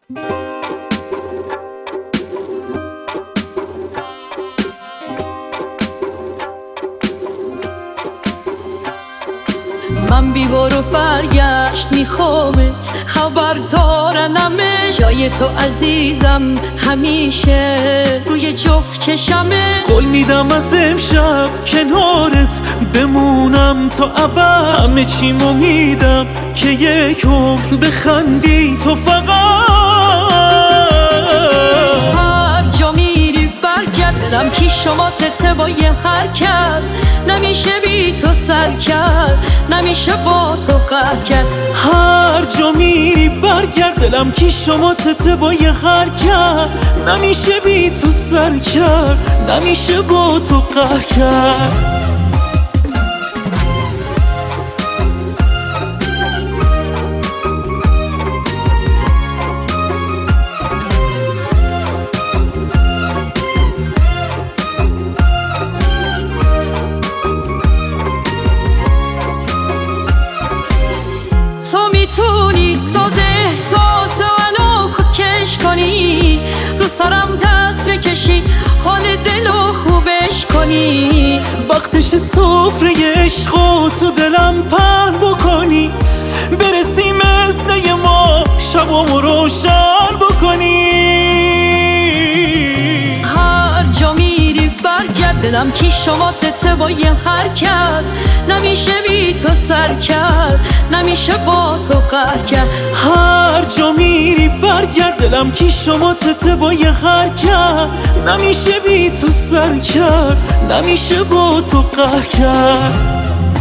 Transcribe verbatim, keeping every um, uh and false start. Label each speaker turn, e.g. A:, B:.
A: من بی برو برگشت میخوامت خبر دارنمه، جای تو عزیزم همیشه روی جفت چشمه.
B: قول میدم از امشب کنارت بمونم تا ابد، همه چیمو میدم که یک عمر بخندی تو فقط.
A: هر جا میری برگرد دلم کی شما تته با یه حرکت، نمیشه بی تو سر کرد، نمیشه با تو قهر کرد.
B: هر جا میری برگرد دلم کی شما تته با یه حرکت، نمیشه بی تو سر کرد، نمیشه با تو قهر کرد.
A: میتونی ساز احساس منو کش کنی، رو سرم دست بکشی حال دلو خوبش کنی.
B: وقتش سفره عشق و تو دلم پهن بکنی، برسیم مثل ما شبامو روشن بکنی.
A: هر جا میری برگرد دلم کی شما تته با یه حرکت، نمیشه بی تو سر کرد، نمیشه با تو قهر کرد.
B: هر جا میری برگرد دلم کی شما تته با یه حرکت، نمیشه بی تو سر کرد، نمیشه با تو قهر کرد.